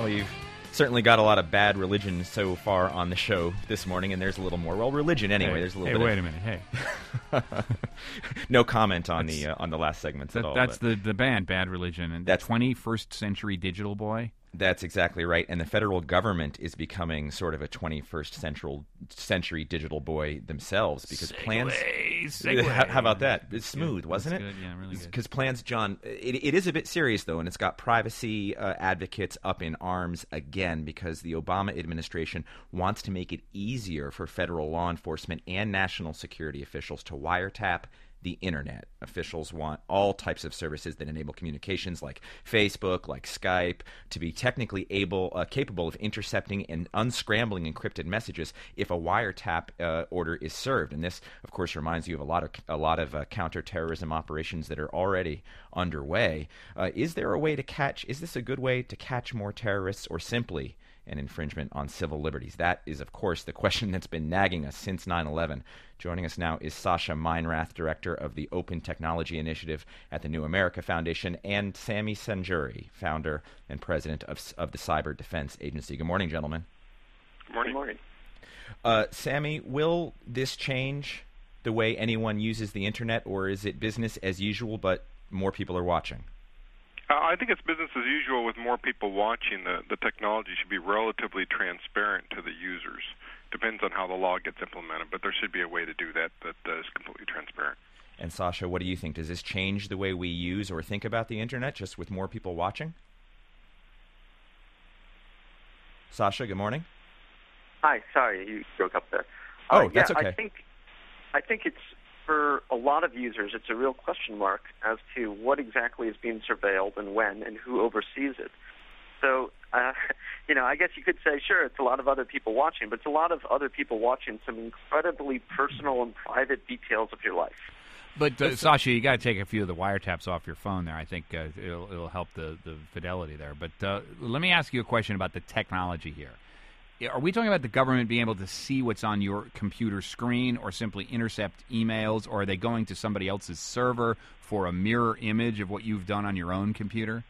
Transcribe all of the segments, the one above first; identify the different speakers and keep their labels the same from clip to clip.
Speaker 1: Well, you've certainly got a lot of bad religion so far on the show this morning, and there's a little more. Well, religion anyway. There's a little bit.
Speaker 2: Wait a minute. Hey.
Speaker 1: No comment on the last segments at all.
Speaker 2: That's the band, Bad Religion, and
Speaker 1: that's
Speaker 2: 21st Century Digital Boy.
Speaker 1: That's exactly right. And the federal government is becoming sort of a 21st century digital boy themselves because plans. How about that? It's smooth, wasn't it?
Speaker 2: Good. Yeah, really good.
Speaker 1: Because plans, John, it is a bit serious, though, and it's got privacy advocates up in arms again because the Obama administration wants to make it easier for federal law enforcement and national security officials to wiretap the internet. Officials want all types of services that enable communications like Facebook, like Skype, to be technically capable of intercepting and unscrambling encrypted messages if a wiretap order is served. And this, of course, reminds you of a lot of counterterrorism operations that are already underway. Is there a way to catch? Is this a good way to catch more terrorists, or simply an infringement on civil liberties? That is, of course, the question that's been nagging us since 9/11. Joining us now is Sasha Meinrath, director of the Open Technology Initiative at the New America Foundation, and Sami Senjuri, founder and president of the Cyber Defense Agency. Good morning, gentlemen.
Speaker 3: Good morning. Good
Speaker 1: morning. Sami, will this change the way anyone uses the internet, or is it business as usual, but more people are watching?
Speaker 3: I think it's business as usual with more people watching. The technology should be relatively transparent to the users. Depends on how the law gets implemented, but there should be a way to do that is completely transparent.
Speaker 1: And Sasha, what do you think? Does this change the way we use or think about the internet just with more people watching? Sasha, good morning.
Speaker 4: Hi, sorry, you broke up there.
Speaker 1: That's okay.
Speaker 4: I think it's, for a lot of users, it's a real question mark as to what exactly is being surveilled and when and who oversees it. So, I guess you could say, sure, it's a lot of other people watching, but it's a lot of other people watching some incredibly personal and private details of your life.
Speaker 2: But, Sasha, you got to take a few of the wiretaps off your phone there. I think it'll help the fidelity there. But let me ask you a question about the technology here. Are we talking about the government being able to see what's on your computer screen or simply intercept emails, or are they going to somebody else's server for a mirror image of what you've done on your own computer?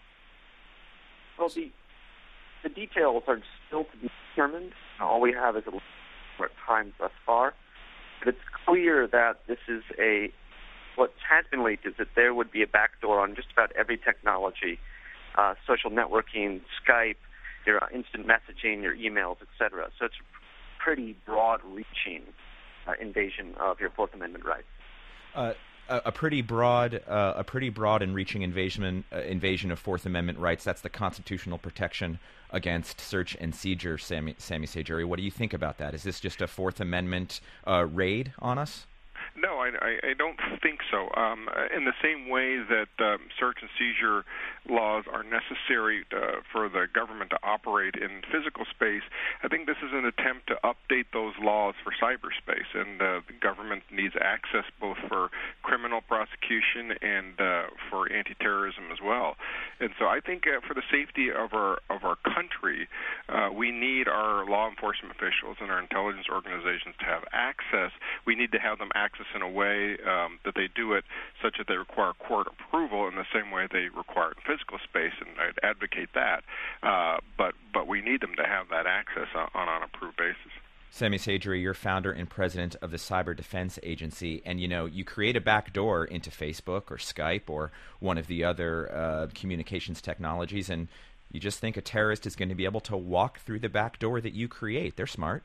Speaker 4: Well, the details are still to be determined. All we have is a short time thus far. But it's clear that this is what has been leaked is that there would be a backdoor on just about every technology, social networking, Skype, your instant messaging, your emails, etc. So it's a pretty broad-reaching invasion of your Fourth Amendment rights.
Speaker 1: A pretty broad and reaching invasion of Fourth Amendment rights. That's the constitutional protection against search and seizure. Sami Senjuri, what do you think about that? Is this just a Fourth Amendment raid on us?
Speaker 3: No, I don't think so. In the same way that search and seizure laws are necessary for the government to operate in physical space, I think this is an attempt to update those laws for cyberspace, and the government needs access both for criminal prosecution and for anti-terrorism as well. And so I think for the safety of our country, we need our law enforcement officials and our intelligence organizations to have access. We need to have them access in a way that they do it such that they require court approval in the same way they require it in physical space, and I'd advocate that. But we need them to have that access on an approved basis.
Speaker 1: Sami Senjuri, you're founder and president of the Cyber Defense Agency, and you create a backdoor into Facebook or Skype or one of the other communications technologies, and you just think a terrorist is going to be able to walk through the back door that you create. They're smart.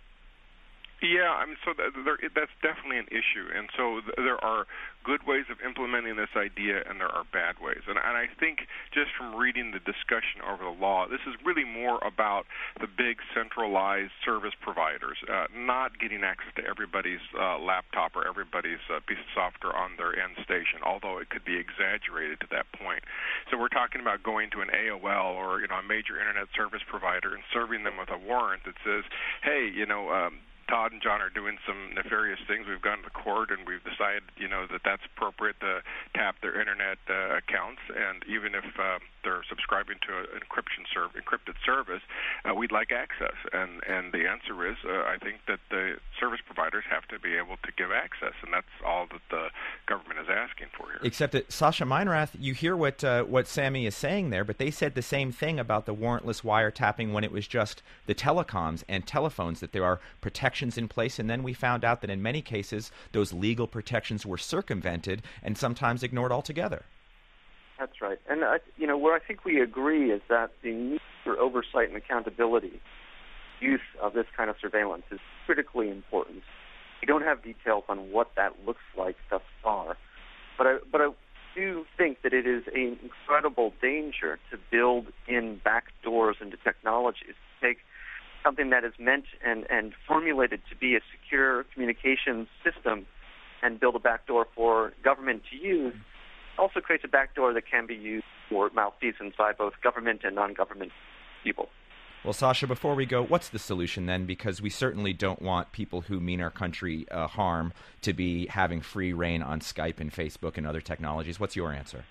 Speaker 3: Yeah, so that's definitely an issue, and so there are good ways of implementing this idea, and there are bad ways. And I think just from reading the discussion over the law, this is really more about the big centralized service providers not getting access to everybody's laptop or everybody's piece of software on their end station, although it could be exaggerated to that point. So we're talking about going to an AOL or a major internet service provider and serving them with a warrant that says, hey, Todd and John are doing some nefarious things. We've gone to court and we've decided, that that's appropriate to tap their internet accounts. And even if they're subscribing to an encrypted service, we'd like access. And the answer is, I think that the service providers have have to be able to give access, and that's all that the government is asking for here.
Speaker 1: Except that, Sasha Meinrath, you hear what Sammy is saying there, but they said the same thing about the warrantless wiretapping when it was just the telecoms and telephones, that there are protections in place, and then we found out that in many cases those legal protections were circumvented and sometimes ignored altogether.
Speaker 4: That's right. And, where I think we agree is that the need for oversight and accountability, use of this kind of surveillance, is critically important. We don't have details on what that looks like thus far, but I do think that it is an incredible danger to build in backdoors into technologies. Take something that is meant and formulated to be a secure communications system and build a backdoor for government to use, also creates a backdoor that can be used for malfeasance by both government and non-government people.
Speaker 1: Well, Sasha, before we go, what's the solution then? Because we certainly don't want people who mean our country harm to be having free reign on Skype and Facebook and other technologies. What's your answer?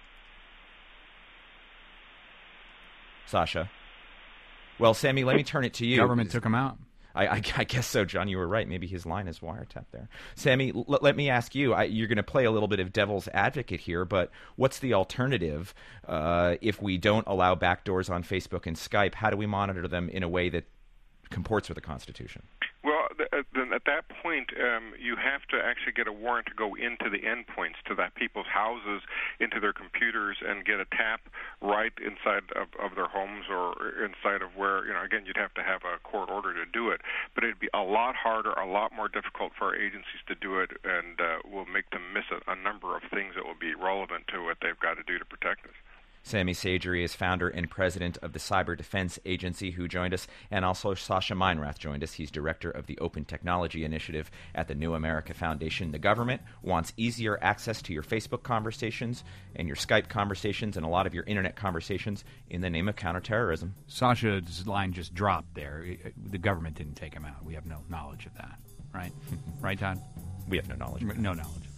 Speaker 1: Sasha? Well, Sammy, let me turn it to you.
Speaker 2: Government took him out.
Speaker 1: I guess so, John. You were right. Maybe his line is wiretapped there. Sammy, let me ask you. You're going to play a little bit of devil's advocate here, but what's the alternative if we don't allow backdoors on Facebook and Skype? How do we monitor them in a way that comports with the Constitution?
Speaker 3: Well, then at that point, you have to actually get a warrant to go into the endpoints, to that people's houses, into their computers, and get a tap right inside of their homes or inside of where, again, you'd have to have a court order to do it. But it'd be a lot harder, a lot more difficult for our agencies to do it, and will make them miss a number of things that will be relevant to what they've got to do to protect us.
Speaker 1: Sammy Sageri is founder and president of the Cyber Defense Agency, who joined us, and also Sasha Meinrath joined us. He's director of the Open Technology Initiative at the New America Foundation. The government wants easier access to your Facebook conversations and your Skype conversations and a lot of your Internet conversations in the name of counterterrorism.
Speaker 2: Sasha's line just dropped there. The government didn't take him out. We have no knowledge of that, right? Right, Todd?
Speaker 1: We have no knowledge of that.
Speaker 2: No knowledge of that.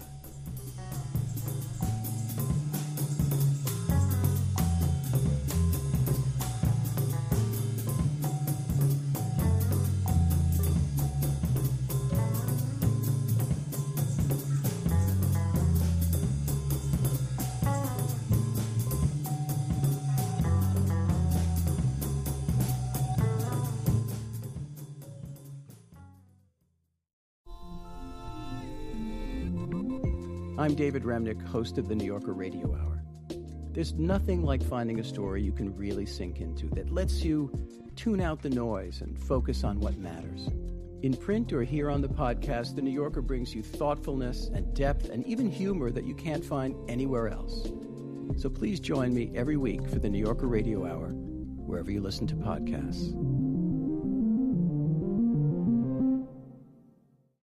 Speaker 5: I'm David Remnick, host of the New Yorker Radio Hour. There's nothing like finding a story you can really sink into that lets you tune out the noise and focus on what matters. In print or here on the podcast, the New Yorker brings you thoughtfulness and depth and even humor that you can't find anywhere else. So please join me every week for the New Yorker Radio Hour, wherever you listen to podcasts.